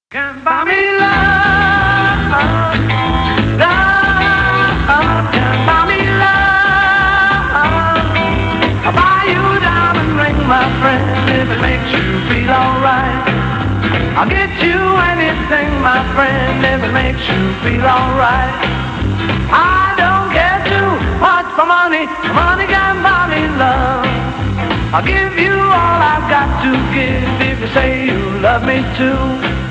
Can buy me love, love, can buy me love. I'll buy you a diamond ring, my friend, if it makes you feel alright. I'll get you anything, my friend, if it makes you feel alright. I don't care too much for money, money can buy me love. I'll give you all I've got to give if you say you love me too.